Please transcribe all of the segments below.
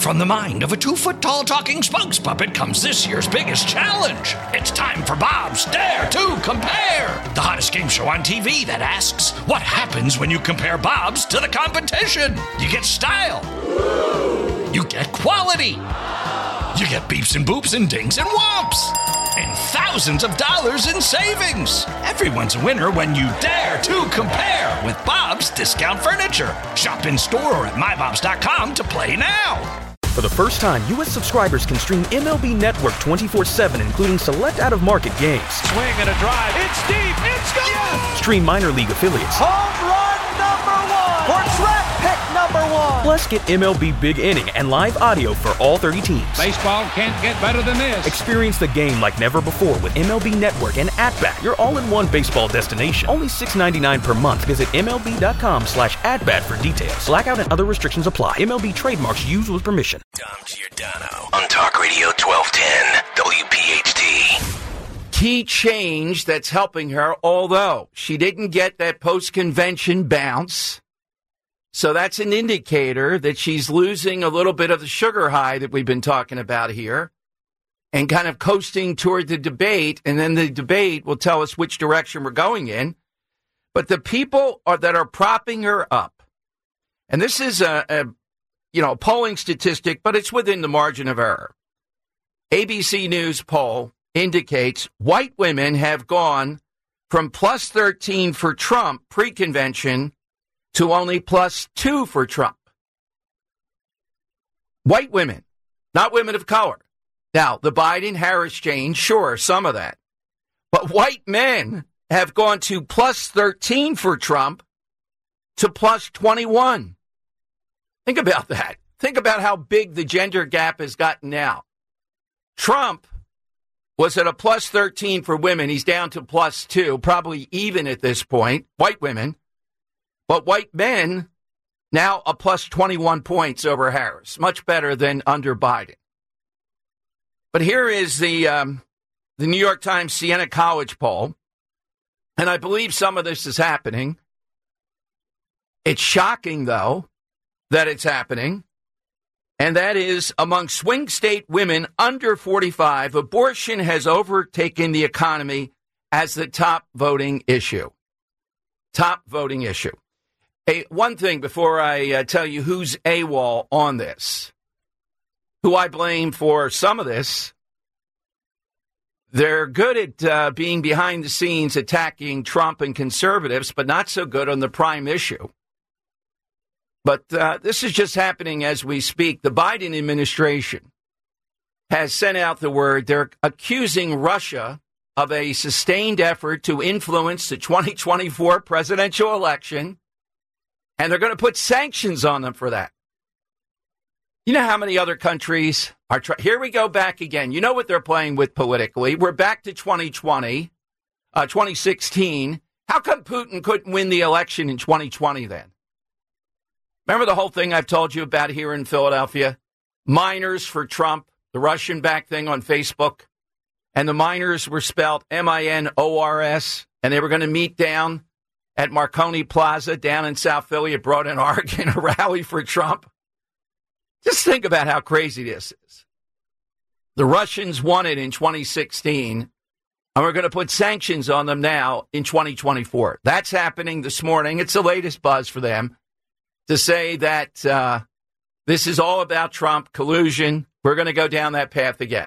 from the mind of a 2-foot-tall talking spokes puppet comes this year's biggest challenge. It's time for Bob's Dare to Compare, the hottest game show on TV that asks, what happens when you compare Bob's to the competition? You get style. You get quality. You get beeps and boops and dings and whomps. And thousands of dollars in savings. Everyone's a winner when you dare to compare with Bob's Discount Furniture. Shop in store or at mybobs.com to play now. For the first time, U.S. subscribers can stream MLB Network 24/7, including select out-of-market games. Swing and a drive. It's deep. It's gone. Yes! Stream minor league affiliates. Home run number 1. Or draft pick number 1. Plus, get MLB Big Inning and live audio for all 30 teams. Baseball can't get better than this. Experience the game like never before with MLB Network and @Bat, your all-in-one baseball destination. Only $6.99 per month. Visit MLB.com/@Bat for details. Blackout and other restrictions apply. MLB trademarks used with permission. Dom Giordano on Talk Radio 1210 WPHT. Key change that's helping her, although she didn't get that post-convention bounce. So that's an indicator that she's losing a little bit of the sugar high that we've been talking about here and kind of coasting toward the debate. And then the debate will tell us which direction we're going in. But the people that are propping her up, and this is a polling statistic, but it's within the margin of error. ABC News poll indicates white women have gone from plus 13 for Trump pre-convention to only plus 2 for Trump. White women, not women of color. Now, the Biden-Harris change, sure, some of that. But white men have gone to plus 13 for Trump to plus 21. Think about that. Think about how big the gender gap has gotten now. Trump was at a plus 13 for women. He's down to plus 2, probably even at this point, white women. But white men, now a plus 21 points over Harris. Much better than under Biden. But here is the New York Times Siena College poll. And I believe some of this is happening. It's shocking, though, that it's happening. And that is, among swing state women under 45, abortion has overtaken the economy as the top voting issue. Top voting issue. One thing before I tell you who's AWOL on this, who I blame for some of this. They're good at being behind the scenes attacking Trump and conservatives, but not so good on the prime issue. But this is just happening as we speak. The Biden administration has sent out the word. They're accusing Russia of a sustained effort to influence the 2024 presidential election, and they're going to put sanctions on them for that. You know how many other countries are here we go back again. You know what they're playing with politically. We're back to 2020, 2016. How come Putin couldn't win the election in 2020 then? Remember the whole thing I've told you about here in Philadelphia? Minors for Trump, the Russian-backed thing on Facebook. And the minors were spelled MINORS, and they were going to meet down at Marconi Plaza down in South Philly at Broad and Oregon, a rally for Trump. Just think about how crazy this is. The Russians won it in 2016, and we're going to put sanctions on them now in 2024. That's happening this morning. It's the latest buzz for them to say that this is all about Trump, collusion. We're going to go down that path again.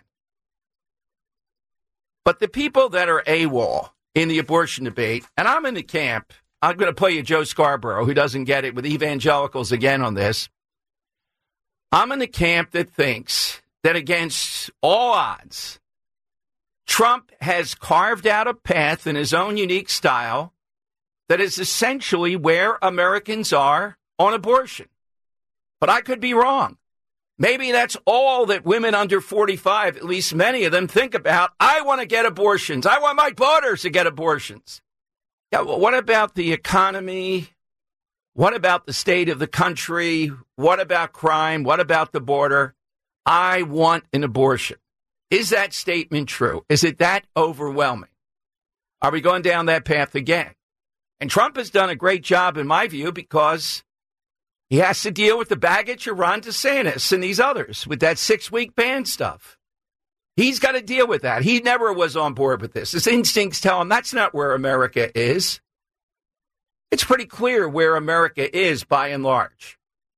But the people that are AWOL in the abortion debate, and I'm in the camp, I'm going to play you Joe Scarborough, who doesn't get it with evangelicals again on this. I'm in the camp that thinks that against all odds, Trump has carved out a path in his own unique style that is essentially where Americans are on abortion. But I could be wrong. Maybe that's all that women under 45, at least many of them, think about. I want to get abortions. I want my daughters to get abortions. Yeah, well, what about the economy? What about the state of the country? What about crime? What about the border? I want an abortion. Is that statement true? Is it that overwhelming? Are we going down that path again? And Trump has done a great job, in my view, because He has to deal with the baggage of Ron DeSantis and these others with that 6-week ban stuff. He's got to deal with that. He never was on board with this. His instincts tell him that's not where America is. It's pretty clear where America is by and large.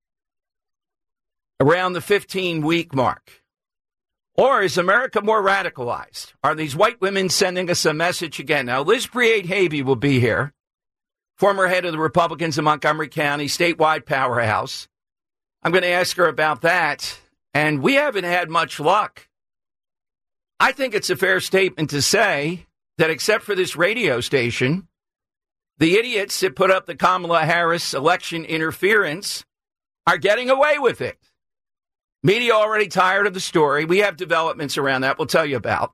Around the 15-week mark. Or is America more radicalized? Are these white women sending us a message again? Now, Liz Breed-Havey will be here, former head of the Republicans in Montgomery County, statewide powerhouse. I'm going to ask her about that, and we haven't had much luck. I think it's a fair statement to say that except for this radio station, the idiots that put up the Kamala Harris election interference are getting away with it. Media already tired of the story. We have developments around that we'll tell you about.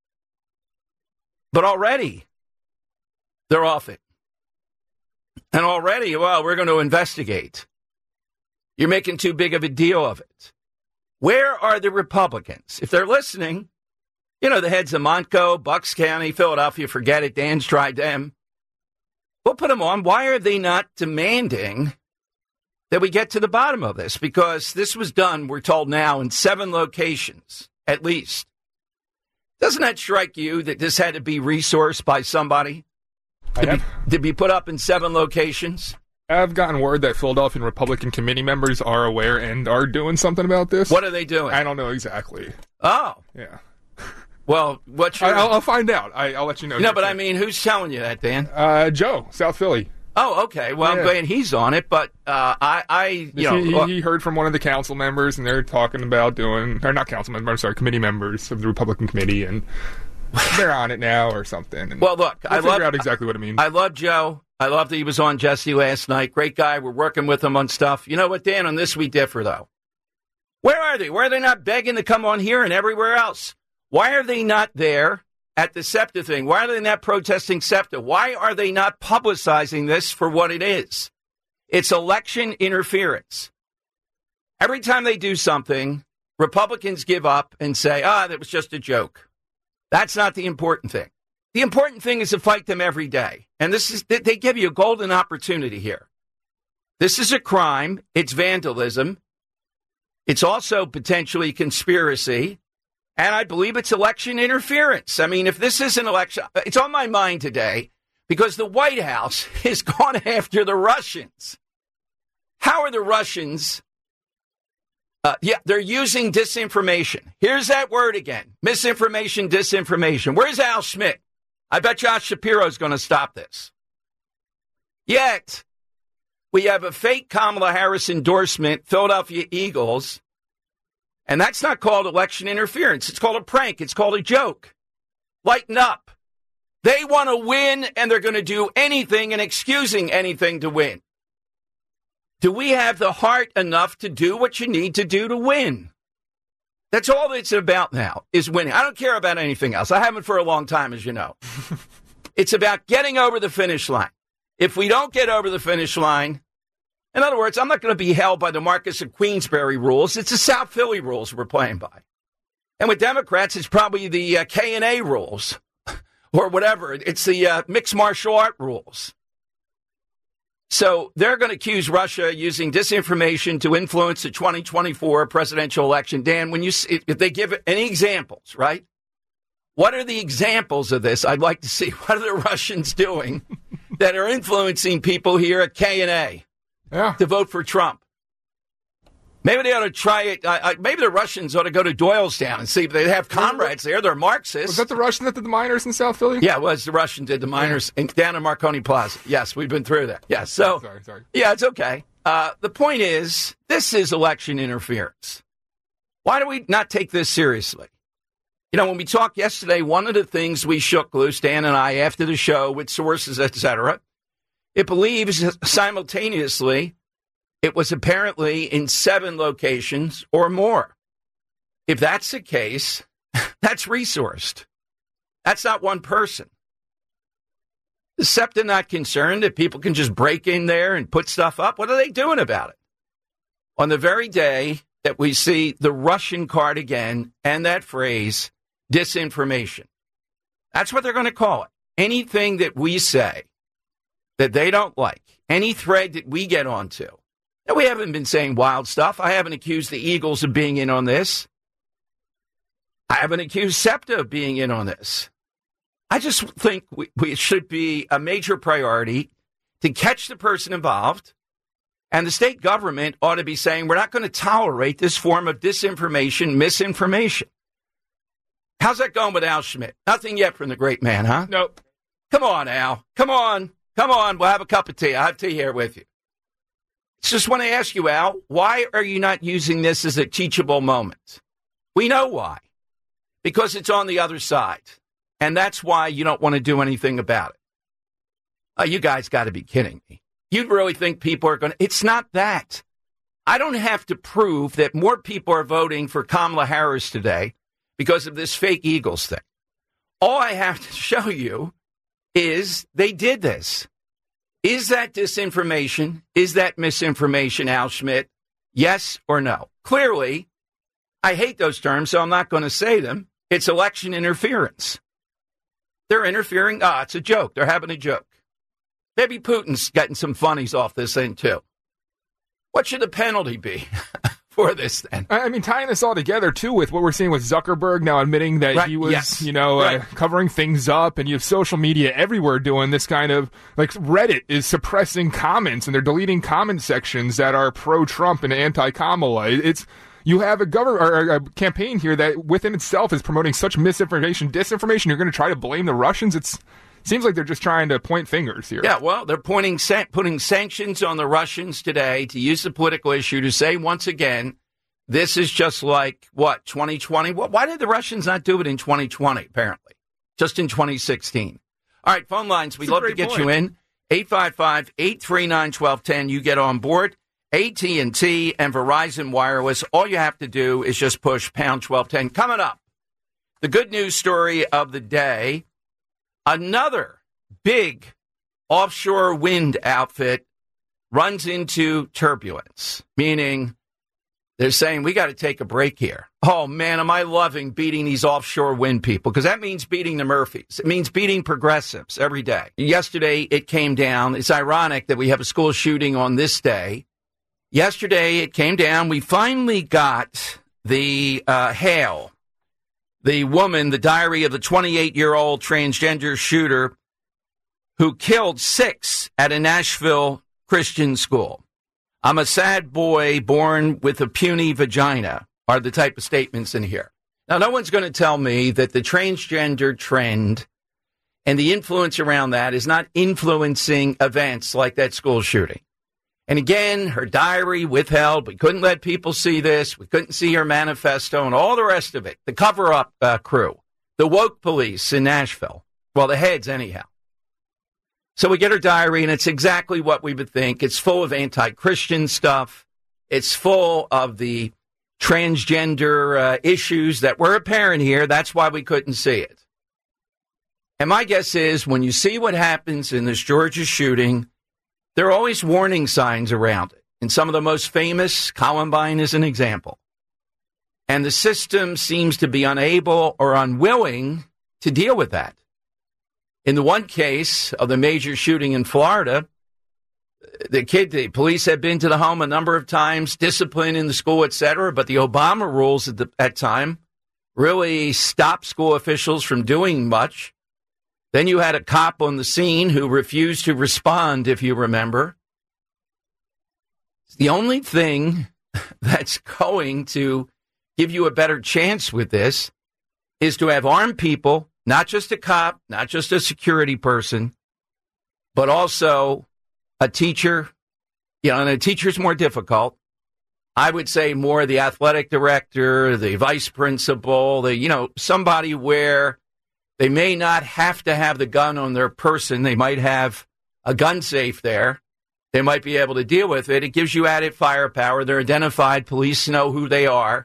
But already, they're off it. And already, well, we're going to investigate. You're making too big of a deal of it. Where are the Republicans? If they're listening, you know, the heads of Montco, Bucks County, Philadelphia, forget it. Dan's tried them. We'll put them on. Why are they not demanding that we get to the bottom of this? Because this was done, we're told now, in 7 locations, at least. Doesn't that strike you that this had to be resourced by somebody? To be put up in 7 locations? I've gotten word that Philadelphia Republican committee members are aware and are doing something about this. What are they doing? I don't know exactly. Oh. Yeah. Well, what's your... I'll find out. I'll let you know. No, but I mean, who's telling you that, Dan? Joe, South Philly. Oh, okay. Well, I'm glad he's on it, but he heard from one of the council members, and they're talking about doing, or not council members, I'm sorry, committee members of the Republican committee, and they're on it now or something. And well, look, I figure out exactly what it means. I love Joe. I love that he was on Jesse last night. Great guy. We're working with him on stuff. You know what, Dan? On this, we differ, though. Where are they? Where are they not begging to come on here and everywhere else? Why are they not there at the SEPTA thing? Why are they not protesting SEPTA? Why are they not publicizing this for what it is? It's election interference. Every time they do something, Republicans give up and say, that was just a joke. That's not the important thing. The important thing is to fight them every day. And they give you a golden opportunity here. This is a crime. It's vandalism. It's also potentially conspiracy. And I believe it's election interference. I mean, if this is an election, it's on my mind today because the White House has gone after the Russians. How are the Russians? They're using disinformation. Here's that word again. Misinformation, disinformation. Where's Al Schmidt? I bet Josh Shapiro's going to stop this. Yet, we have a fake Kamala Harris endorsement, Philadelphia Eagles. And that's not called election interference. It's called a prank. It's called a joke. Lighten up. They want to win, and they're going to do anything and excusing anything to win. Do we have the heart enough to do what you need to do to win? That's all it's about now, is winning. I don't care about anything else. I haven't for a long time, as you know. It's about getting over the finish line. If we don't get over the finish line, in other words, I'm not going to be held by the Marcus of Queensberry rules. It's the South Philly rules we're playing by. And with Democrats, it's probably the K&A rules or whatever. It's the mixed martial art rules. So they're going to accuse Russia using disinformation to influence the 2024 presidential election. Dan, if they give any examples, right? What are the examples of this? I'd like to see. What are the Russians doing that are influencing people here at K&A? Yeah. To vote for Trump. Maybe they ought to try it. Maybe the Russians ought to go to Doylestown and see if they have comrades there. They're Marxists. Was that the Russian that did the miners in South Philly? Yeah, it was. The Russian did the miners down in Marconi Plaza. Yes, we've been through that. Yeah, so, sorry. Yeah, it's okay. The point is, this is election interference. Why do we not take this seriously? You know, when we talked yesterday, one of the things we shook loose, Dan and I, after the show with sources, et cetera, it believes simultaneously it was apparently in 7 locations or more. If that's the case, that's resourced. That's not one person. Is SEPTA not concerned that people can just break in there and put stuff up? What are they doing about it? On the very day that we see the Russian card again and that phrase, disinformation. That's what they're going to call it. Anything that we say that they don't like, any thread that we get onto, Now, we haven't been saying wild stuff. I haven't accused the Eagles of being in on this. I haven't accused SEPTA of being in on this. I just think it should be a major priority to catch the person involved. And the state government ought to be saying, we're not going to tolerate this form of disinformation, misinformation. How's that going with Al Schmidt? Nothing yet from the great man, huh? Nope. Come on, Al. Come on. Come on. We'll have a cup of tea. I'll have tea here with you. Just want to ask you, Al, why are you not using this as a teachable moment? We know why. Because it's on the other side. And that's why you don't want to do anything about it. You guys got to be kidding me. You really think people are going to... It's not that. I don't have to prove that more people are voting for Kamala Harris today because of this fake Eagles thing. All I have to show you is they did this. Is that disinformation? Is that misinformation, Al Schmidt? Yes or no? Clearly, I hate those terms, so I'm not going to say them. It's election interference. They're interfering. It's a joke. They're having a joke. Maybe Putin's getting some funnies off this thing, too. What should the penalty be for this, then? I mean, tying this all together, too, with what we're seeing with Zuckerberg now admitting that he was, covering things up, and you have social media everywhere doing this kind of, like, Reddit is suppressing comments, and they're deleting comment sections that are pro-Trump and anti-Kamala. You have a campaign here that within itself is promoting such misinformation, disinformation. You're going to try to blame the Russians? It seems like they're just trying to point fingers here. Yeah, well, they're putting sanctions on the Russians today to use the political issue to say, once again, this is just like, 2020? Why did the Russians not do it in 2020, apparently? Just in 2016. All right, phone lines. We'd love to get you in. 855-839-1210. You get on board. AT&T and Verizon Wireless. All you have to do is just push pound 1210. Coming up, the good news story of the day. Another big offshore wind outfit runs into turbulence, meaning they're saying we got to take a break here. Oh, man, am I loving beating these offshore wind people, because that means beating the Murphys. It means beating progressives every day. Yesterday, it came down. It's ironic that we have a school shooting on this day. Yesterday, it came down. We finally got the Hale, the woman, the diary of the 28-year-old transgender shooter who killed 6 at a Nashville Christian school. I'm a sad boy born with a puny vagina are the type of statements in here. Now, no one's going to tell me that the transgender trend and the influence around that is not influencing events like that school shooting. And again, her diary withheld. We couldn't let people see this. We couldn't see her manifesto and all the rest of it. The cover-up crew, the woke police in Nashville. Well, the heads anyhow. So we get her diary, and it's exactly what we would think. It's full of anti-Christian stuff. It's full of the transgender issues that were apparent here. That's why we couldn't see it. And my guess is when you see what happens in this Georgia shooting, there are always warning signs around it. And some of the most famous, Columbine is an example. And the system seems to be unable or unwilling to deal with that. In the one case of the major shooting in Florida, the police had been to the home a number of times, discipline in the school, etc. But the Obama rules at that time really stopped school officials from doing much. Then you had a cop on the scene who refused to respond, if you remember. The only thing that's going to give you a better chance with this is to have armed people, not just a cop, not just a security person, but also a teacher. And a teacher's more difficult. I would say more the athletic director, the vice principal, somebody where they may not have to have the gun on their person. They might have a gun safe there. They might be able to deal with it. It gives you added firepower. They're identified. Police know who they are.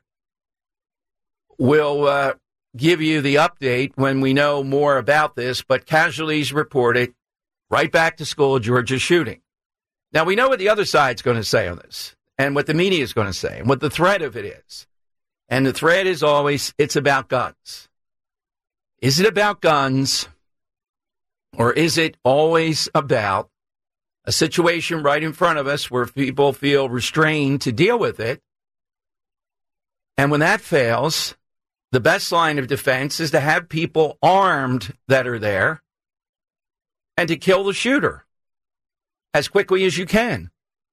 We'll give you the update when we know more about this, but casualties reported. Right back to school, Georgia shooting. Now, we know what the other side's going to say on this, and what the media is going to say, and what the threat of it is. And the threat is always, it's about guns. Is it about guns, or is it always about a situation right in front of us where people feel restrained to deal with it. And when that fails, the best line of defense is to have people armed that are there and to kill the shooter as quickly as you can.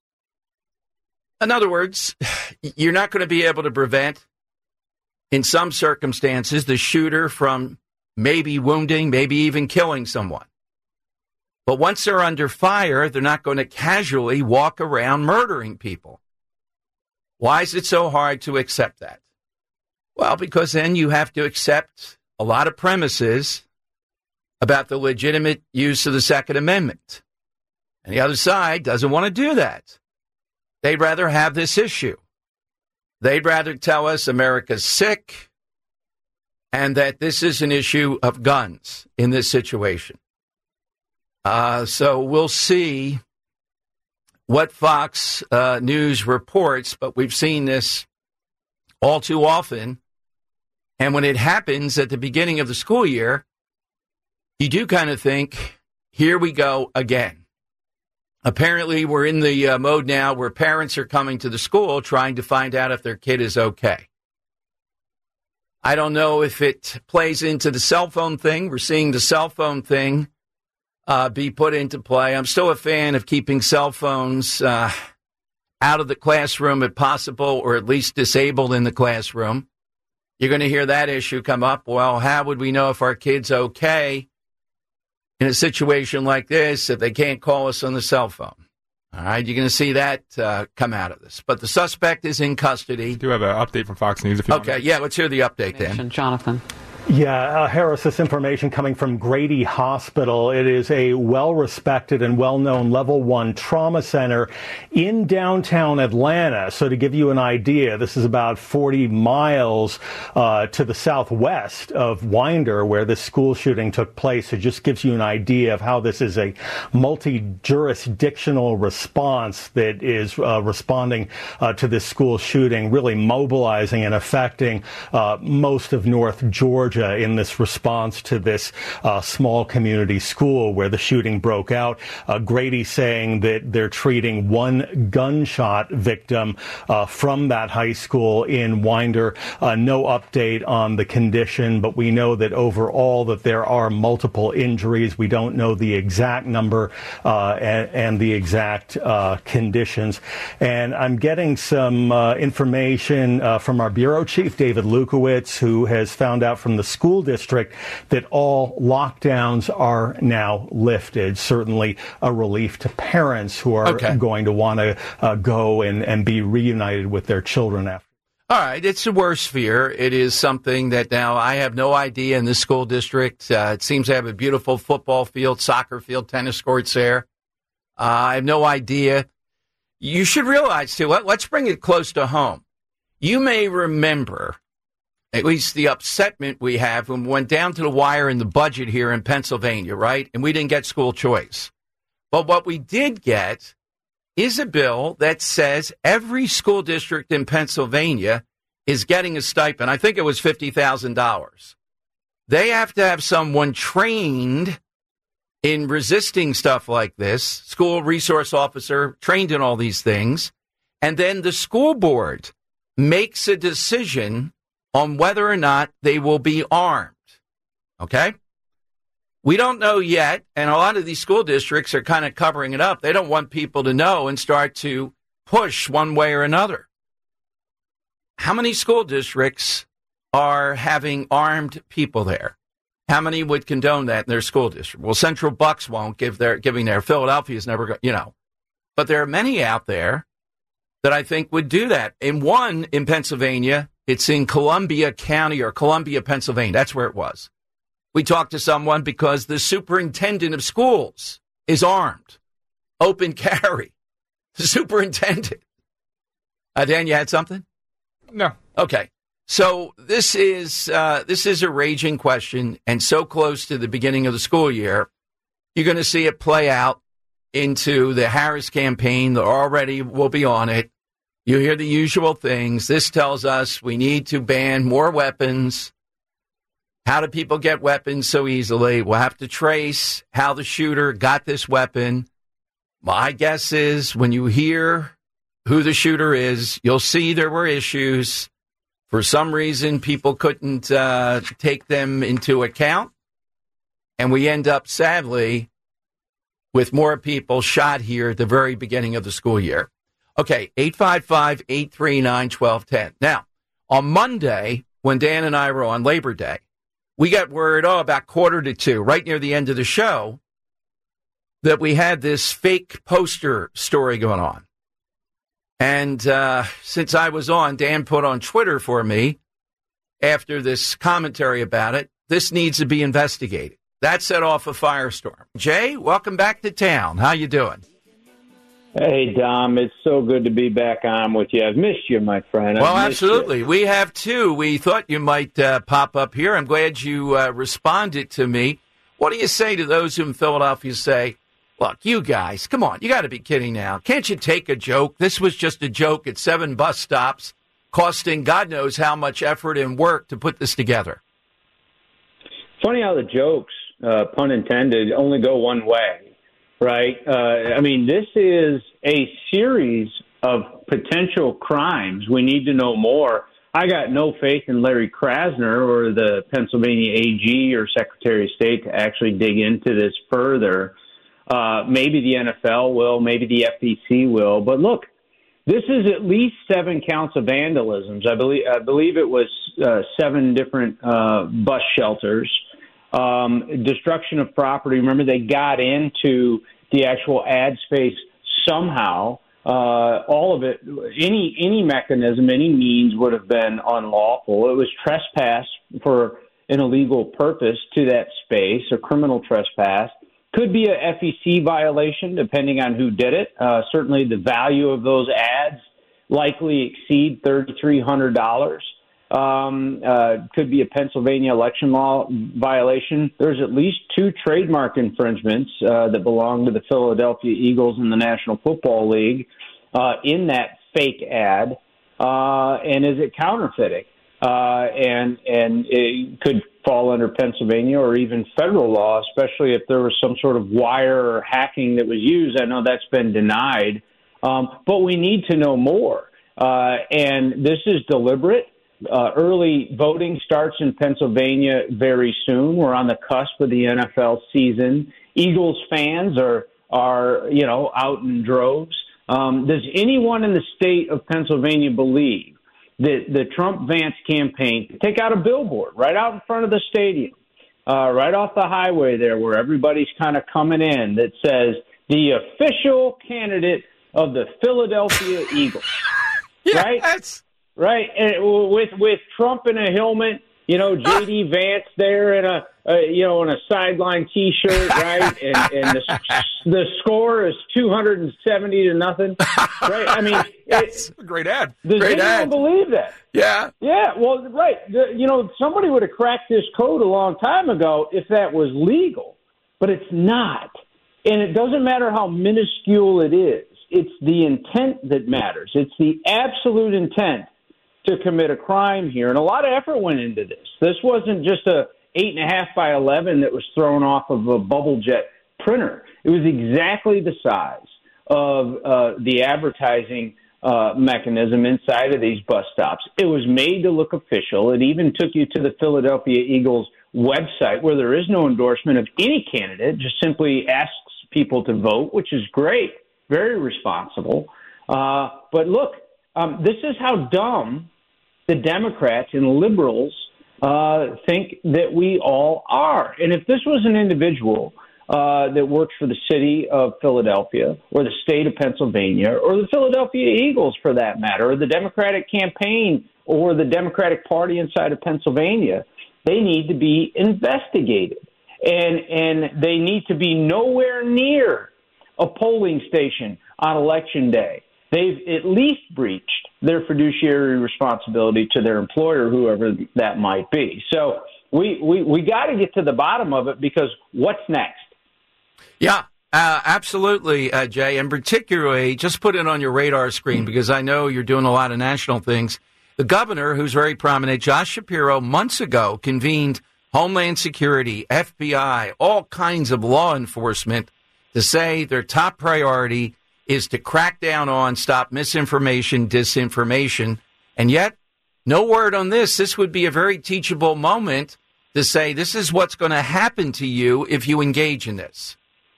In other words, you're not going to be able to prevent, in some circumstances, the shooter from maybe wounding, maybe even killing someone. But once they're under fire, they're not going to casually walk around murdering people. Why is it so hard to accept that? Well, because then you have to accept a lot of premises about the legitimate use of the Second Amendment. And the other side doesn't want to do that. They'd rather have this issue. They'd rather tell us America's sick and that this is an issue of guns in this situation. So we'll see what Fox News reports, but we've seen this all too often. And when it happens at the beginning of the school year, you do kind of think, here we go again. Apparently, we're in the mode now where parents are coming to the school trying to find out if their kid is okay. I don't know if it plays into the cell phone thing. We're seeing the cell phone thing be put into play. I'm still a fan of keeping cell phones out of the classroom if possible, or at least disabled in the classroom. You're going to hear that issue come up. Well, how would we know if our kid's okay in a situation like this if they can't call us on the cell phone? All right, you're going to see that come out of this. But the suspect is in custody. We do have an update from Fox News. If you okay, yeah, let's hear the update then. Jonathan. Yeah, Harris, this information coming from Grady Hospital. It is a well-respected and well-known level 1 trauma center in downtown Atlanta. So to give you an idea, this is about 40 miles to the southwest of Winder, where this school shooting took place. It just gives you an idea of how this is a multi-jurisdictional response that is responding to this school shooting, really mobilizing and affecting most of North Georgia in this response to this small community school where the shooting broke out. Grady saying that they're treating one gunshot victim from that high school in Winder. No update on the condition, but we know that overall that there are multiple injuries. We don't know the exact number and the exact conditions. And I'm getting some information from our bureau chief, David Lukowitz, who has found out from the school district that all lockdowns are now lifted. Certainly a relief to parents who are going to want to go and be reunited with their children after. All right, it's a worse fear. It is something that now I have no idea in this school district. It seems to have a beautiful football field, soccer field, tennis courts there. I have no idea. You should realize, too, let's bring it close to home. You may remember at least the upsetment we have when we went down to the wire in the budget here in Pennsylvania, right? And we didn't get school choice. But what we did get is a bill that says every school district in Pennsylvania is getting a stipend. I think it was $50,000. They have to have someone trained in resisting stuff like this, school resource officer trained in all these things. And then the school board makes a decision on whether or not they will be armed, okay? We don't know yet, and a lot of these school districts are kind of covering it up. They don't want people to know and start to push one way or another. How many school districts are having armed people there? How many would condone that in their school district? Well, Central Bucks won't giving their. Philadelphia's never, But there are many out there that I think would do that. In one in Pennsylvania, it's in Columbia County or Columbia, Pennsylvania. That's where it was. We talked to someone because the superintendent of schools is armed. Open carry. The superintendent. Dan, you had something? No. Okay. So this is a raging question, and so close to the beginning of the school year, you're going to see it play out into the Harris campaign. They already will be on it. You hear the usual things. This tells us we need to ban more weapons. How do people get weapons so easily? We'll have to trace how the shooter got this weapon. My guess is when you hear who the shooter is, you'll see there were issues. For some reason, people couldn't take them into account. And we end up, sadly, with more people shot here at the very beginning of the school year. Okay, 855-839-1210. Now, on Monday, when Dan and I were on Labor Day, we got word, about 1:45, right near the end of the show, that we had this fake poster story going on. And since I was on, Dan put on Twitter for me, after this commentary about it, this needs to be investigated. That set off a firestorm. Jay, welcome back to town. How you doing? Hey, Dom, it's so good to be back on with you. I've missed you, my friend. Well, absolutely. We have, too. We thought you might pop up here. I'm glad you responded to me. What do you say to those who in Philadelphia say, look, you guys, come on, you got to be kidding now. Can't you take a joke? This was just a joke at 7 bus stops, costing God knows how much effort and work to put this together. Funny how the jokes, pun intended, only go one way, right? This is a series of potential crimes. We need to know more. I got no faith in Larry Krasner or the Pennsylvania AG or Secretary of State to actually dig into this further. Maybe the NFL will, maybe the FTC will. But look, this is at least 7 counts of vandalisms. I believe it was 7 different bus shelters. Destruction of property. Remember, they got into the actual ad space somehow. All of it, any mechanism, any means would have been unlawful. It was trespass for an illegal purpose to that space, a criminal trespass. Could be a FEC violation, depending on who did it. Certainly the value of those ads likely exceed $3,300. Could be a Pennsylvania election law violation. There's at least 2 trademark infringements that belong to the Philadelphia Eagles and the National Football League in that fake ad. And is it counterfeiting? And it could fall under Pennsylvania or even federal law, especially if there was some sort of wire or hacking that was used. I know that's been denied, but we need to know more. And this is deliberate. Early voting starts in Pennsylvania very soon. We're on the cusp of the NFL season. Eagles fans are out in droves. Does anyone in the state of Pennsylvania believe that the Trump-Vance campaign take out a billboard right out in front of the stadium, right off the highway there where everybody's kind of coming in, that says the official candidate of the Philadelphia Eagles, right? Right, and with Trump in a helmet, J.D. Vance there in a sideline T-shirt, right? And the score is 270-0, right? I mean, it's a great ad. Does anyone believe that? Yeah. Yeah. Well, right. Somebody would have cracked this code a long time ago if that was legal, but it's not, and it doesn't matter how minuscule it is. It's the intent that matters. It's the absolute intent to commit a crime here. And a lot of effort went into this. This wasn't just a 8.5 by 11 that was thrown off of a bubble jet printer. It was exactly the size of the advertising mechanism inside of these bus stops. It was made to look official. It even took you to the Philadelphia Eagles website where there is no endorsement of any candidate, just simply asks people to vote, which is great, very responsible. But look, this is how dumb the Democrats and liberals think that we all are. And if this was an individual that works for the city of Philadelphia or the state of Pennsylvania or the Philadelphia Eagles, for that matter, or the Democratic campaign or the Democratic Party inside of Pennsylvania, they need to be investigated. And they need to be nowhere near a polling station on Election Day. They've at least breached their fiduciary responsibility to their employer, whoever that might be. So we got to get to the bottom of it, because what's next? Yeah, absolutely, Jay. And particularly, just put it on your radar screen, because I know you're doing a lot of national things. The governor, who's very prominent, Josh Shapiro, months ago convened Homeland Security, FBI, all kinds of law enforcement to to say their top priority is to crack down on, stop misinformation, disinformation, and yet no word on this. This would be a very teachable moment to say this is what's going to happen to you if you engage in this.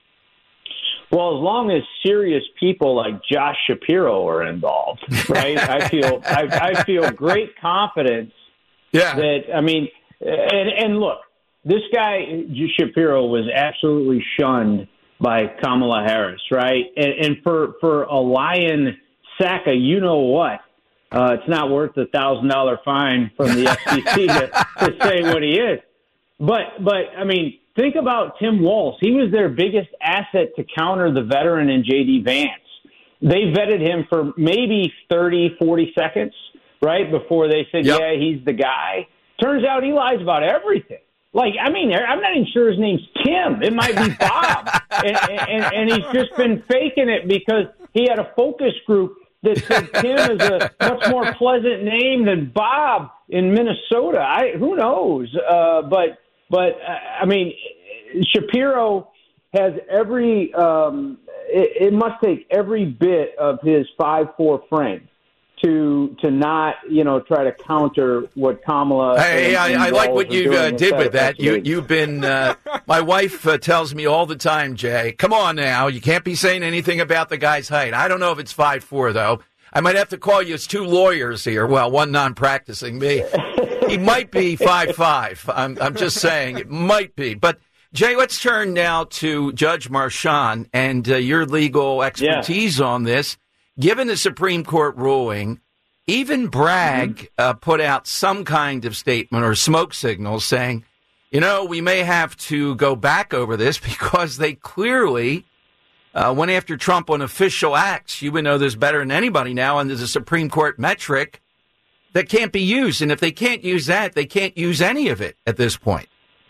Well, as long as serious people like Josh Shapiro are involved, right? I feel great confidence. Yeah. That, I mean, and look, this guy Shapiro was absolutely shunned by Kamala Harris, right? And for a lion sack of you know what, it's not worth the $1,000 fine from the FCC to say what he is. But I mean, think about Tim Walz. He was their biggest asset to counter the veteran in J.D. Vance. They vetted him for maybe 30, 40 seconds, right, before they said, yep, yeah, he's the guy. Turns out he lies about everything. Like, I mean, I'm not even sure his name's Tim. It might be Bob. and he's just been faking it because he had a focus group that said Tim is a much more pleasant name than Bob in Minnesota. Who knows? But I mean, Shapiro has every it must take every bit of his 5'4" frame to not, try to counter what Kamala. Hey, I like what you did with that. You've been. My wife tells me all the time, Jay. Come on now, you can't be saying anything about the guy's height. I don't know if it's 5'4" though. I might have to call you as two lawyers here. Well, one non-practicing me. He might be 5'5". I'm just saying it might be. But Jay, let's turn now to Judge Marchand and your legal expertise on this. Given the Supreme Court ruling, even Bragg put out some kind of statement or smoke signal saying, we may have to go back over this because they clearly went after Trump on official acts. You would know this better than anybody now under the Supreme Court metric that can't be used. And if they can't use that, they can't use any of it at this point.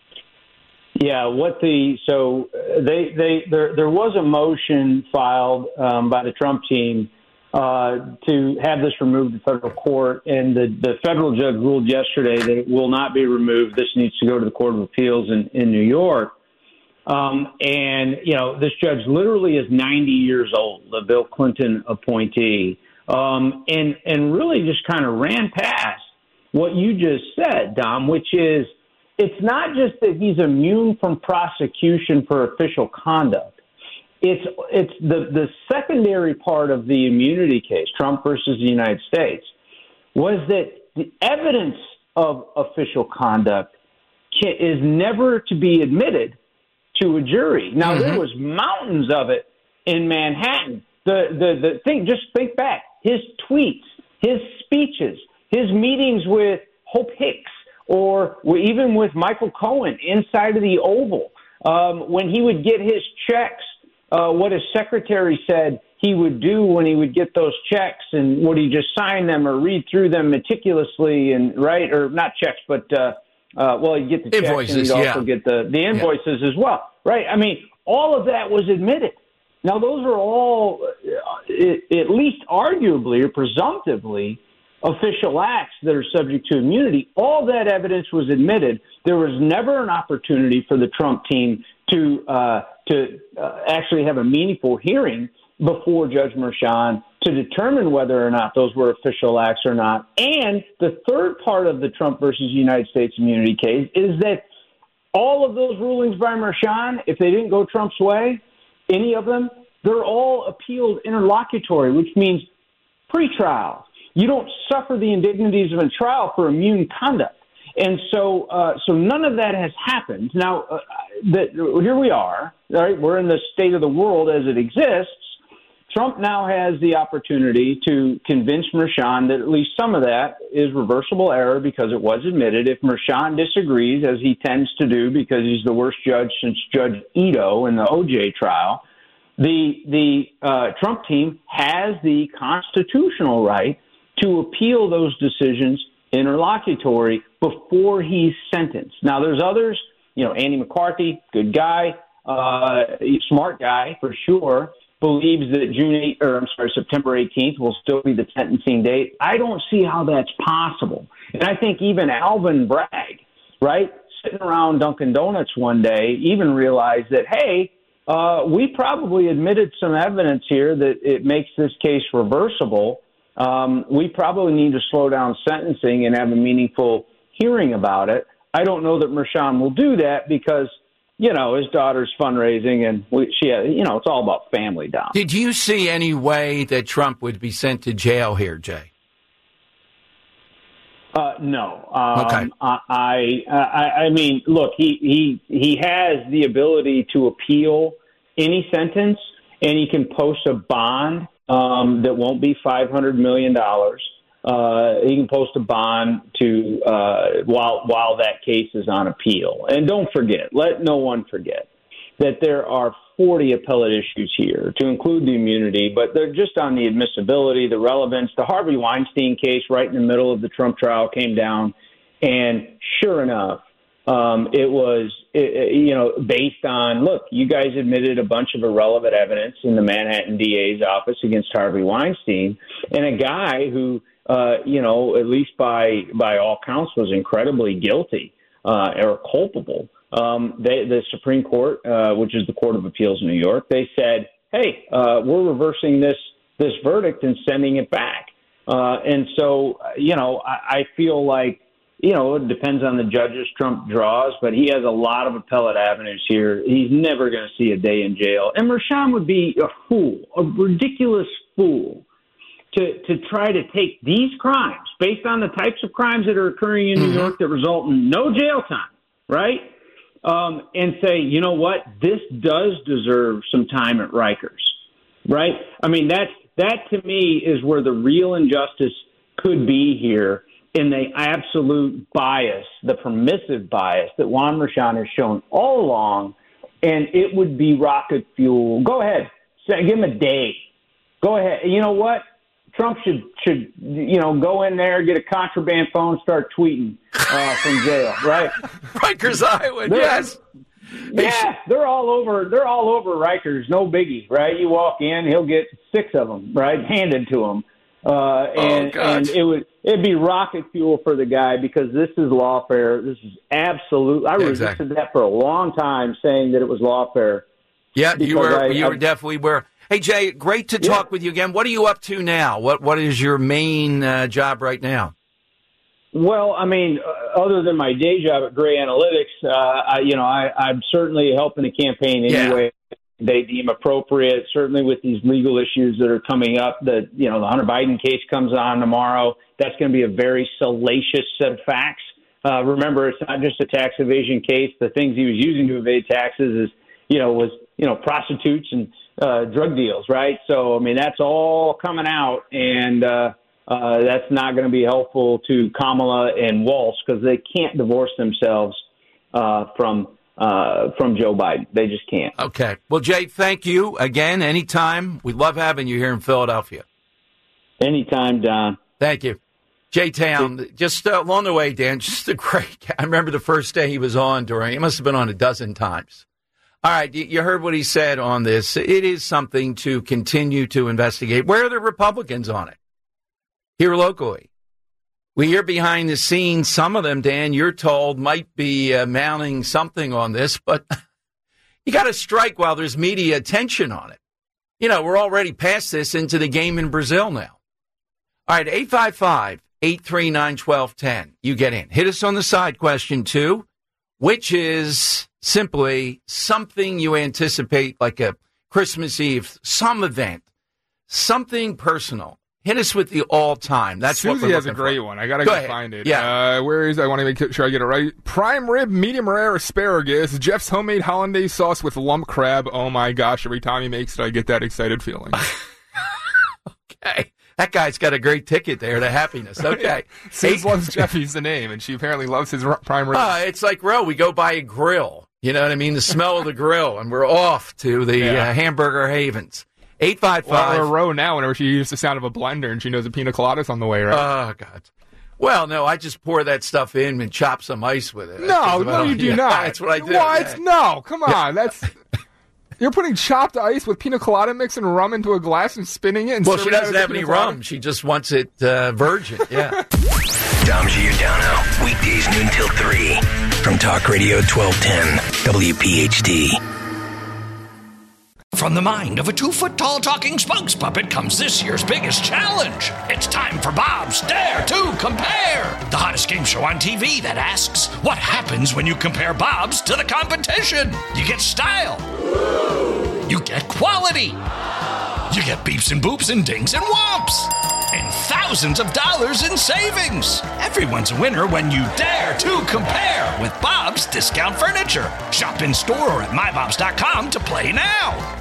Yeah, there was a motion filed by the Trump team to have this removed in federal court, and the federal judge ruled yesterday that it will not be removed. This needs to go to the Court of Appeals in New York. This judge literally is 90 years old, a Bill Clinton appointee, and really just kind of ran past what you just said, Dom, which is, it's not just that he's immune from prosecution for official conduct. It's the secondary part of the immunity case, Trump versus the United States, was that the evidence of official conduct is never to be admitted to a jury. Now, there was mountains of it in Manhattan. The thing, just think back, his tweets, his speeches, his meetings with Hope Hicks, or even with Michael Cohen inside of the Oval, when he would get his checks, what his secretary said he would do when he would get those checks, and would he just sign them or read through them meticulously, and right, or not checks, but he'd get the invoices, checks, and he'd also get the invoices as well, right? I mean, all of that was admitted. Now, those are all, at least arguably or presumptively, official acts that are subject to immunity. All that evidence was admitted. There was never an opportunity for the Trump team to actually have a meaningful hearing before Judge Marchand to determine whether or not those were official acts or not. And the third part of the Trump versus United States immunity case is that all of those rulings by Marchand, if they didn't go Trump's way, any of them, they're all appealed interlocutory, which means pre-trial. You don't suffer the indignities of a trial for immune conduct. And so none of that has happened. Now, here we are, right? We're in the state of the world as it exists. Trump now has the opportunity to convince Marchand that at least some of that is reversible error because it was admitted. If Marchand disagrees, as he tends to do because he's the worst judge since Judge Ito in the OJ trial, the Trump team has the constitutional right to appeal those decisions interlocutory before he's sentenced. Now, there's others, Andy McCarthy, good guy, smart guy for sure, believes that September 18th will still be the sentencing date. I don't see how that's possible. And I think even Alvin Bragg, right, sitting around Dunkin' Donuts one day, even realized that, hey, we probably admitted some evidence here that it makes this case reversible. We probably need to slow down sentencing and have a meaningful hearing about it. I don't know that Mershon will do that because, his daughter's fundraising and it's all about family, Dom. Did you see any way that Trump would be sent to jail here, Jay? No. Okay. I mean, look, he has the ability to appeal any sentence, and he can post a bond that won't be $500 million. He can post a bond to while that case is on appeal. And don't forget, let no one forget that there are 40 appellate issues here, to include the immunity, but they're just on the admissibility, the relevance. The Harvey Weinstein case right in the middle of the Trump trial came down, and sure enough, it was, based on, look, you guys admitted a bunch of irrelevant evidence in the Manhattan DA's office against Harvey Weinstein, and a guy who, at least by all counts, was incredibly guilty or culpable. The Supreme Court, which is the Court of Appeals in New York, they said, hey, we're reversing this verdict and sending it back. And so, I feel like, it depends on the judges Trump draws, but he has a lot of appellate avenues here. He's never going to see a day in jail. And Mershon would be a fool, a ridiculous fool, to try to take these crimes, based on the types of crimes that are occurring in New York that result in no jail time, right? And say, you know what, this does deserve some time at Rikers, right? I mean, that to me is where the real injustice could be here, in the absolute bias, the permissive bias that Juan Mershon has shown all along, and it would be rocket fuel. Go ahead, give him a day. Go ahead. You know what? Trump should go in there, get a contraband phone, start tweeting from jail, right? Rikers Island, yes. Yeah, they're all over Rikers, no biggie, right? You walk in, he'll get 6 of them, right, handed to him, and it'd be rocket fuel for the guy, because this is lawfare. This is absolute. I resisted that for a long time, saying that it was lawfare. Yeah, you were definitely were. Hey, Jay, great to talk with you again. What are you up to now? What is your main job right now? Well, I mean, other than my day job at Gray Analytics, I'm certainly helping the campaign any way they deem appropriate. Certainly with these legal issues that are coming up, the Hunter Biden case comes on tomorrow. That's going to be a very salacious set of facts. Remember, it's not just a tax evasion case. The things he was using to evade taxes was prostitutes and drug deals, right? So, I mean, that's all coming out, and that's not going to be helpful to Kamala and Walsh, because they can't divorce themselves from Joe Biden. They just can't. Okay. Well, Jay, thank you again. Anytime. We love having you here in Philadelphia. Anytime, Don. Thank you. Jay Town, just along the way, Dan, just a great – I remember the first day he was on he must have been on a dozen times. All right, you heard what he said on this. It is something to continue to investigate. Where are the Republicans on it here locally? We hear behind the scenes, some of them, Dan, you're told, might be mounting something on this, but you got to strike while there's media attention on it. We're already past this into the game in Brazil now. All right, 855-839-1210. You get in. Hit us on the side question, too, which is simply something you anticipate, like a Christmas Eve, some event, something personal. Hit us with the all-time. That's Susie what we're has a great one. I got to go find it. Yeah. Where is it? I want to make sure I get it right. Prime rib, medium rare asparagus, Jeff's homemade hollandaise sauce with lump crab. Oh, my gosh. Every time he makes it, I get that excited feeling. Okay. That guy's got a great ticket there to happiness. Okay. Suze loves Jeffy's the name, and she apparently loves his prime rib. It's like, we go by a grill. You know what I mean? The smell of the grill, and we're off to the hamburger havens. 855. Or a row now, whenever she hears the sound of a blender and she knows a pina colada's on the way, right? Oh, God. Well, no, I just pour that stuff in and chop some ice with it. No, you do not. That's what I do. What? No, come on. That's... You're putting chopped ice with pina colada mix and rum into a glass and spinning it? And well, she doesn't have any rum. She just wants it virgin, yeah. Dom Giordano, weekdays noon till 3 from Talk Radio 1210, WPHT. From the mind of a 2-foot-tall talking spokes puppet comes this year's biggest challenge. It's time for Bob's Dare to Compare, the hottest game show on TV that asks, what happens when you compare Bob's to the competition? You get style. You get quality. You get beeps and boops and dings and whomps. And thousands of dollars in savings. Everyone's a winner when you dare to compare with Bob's Discount Furniture. Shop in store or at mybobs.com to play now.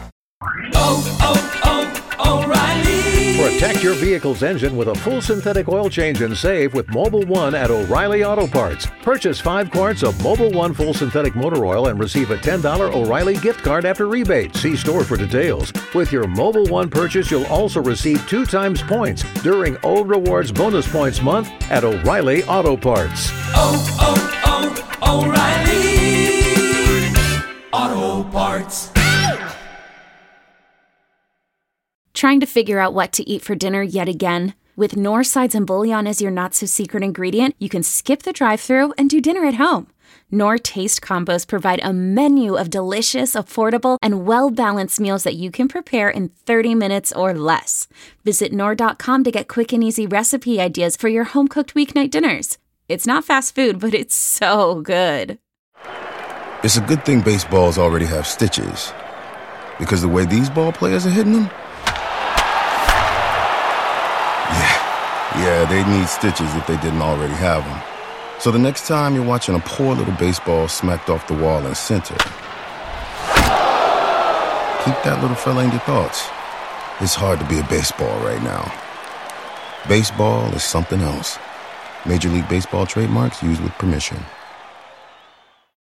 O'Reilly. Protect your vehicle's engine with a full synthetic oil change and save with Mobil 1 at O'Reilly Auto Parts. Purchase 5 quarts of Mobil 1 full synthetic motor oil and receive a $10 O'Reilly gift card after rebate. See store for details. With your Mobil 1 purchase, you'll also receive 2 times points during O Rewards Bonus Points Month at O'Reilly Auto Parts. O'Reilly Auto Parts. Trying to figure out what to eat for dinner yet again? With Knorr sides and bouillon as your not-so-secret ingredient, you can skip the drive-thru and do dinner at home. Knorr Taste Combos provide a menu of delicious, affordable, and well-balanced meals that you can prepare in 30 minutes or less. Visit Knorr.com to get quick and easy recipe ideas for your home-cooked weeknight dinners. It's not fast food, but it's so good. It's a good thing baseballs already have stitches, because the way these ball players are hitting them, yeah, they'd need stitches if they didn't already have them. So the next time you're watching a poor little baseball smacked off the wall in center, keep that little fella in your thoughts. It's hard to be a baseball right now. Baseball is something else. Major League Baseball trademarks used with permission.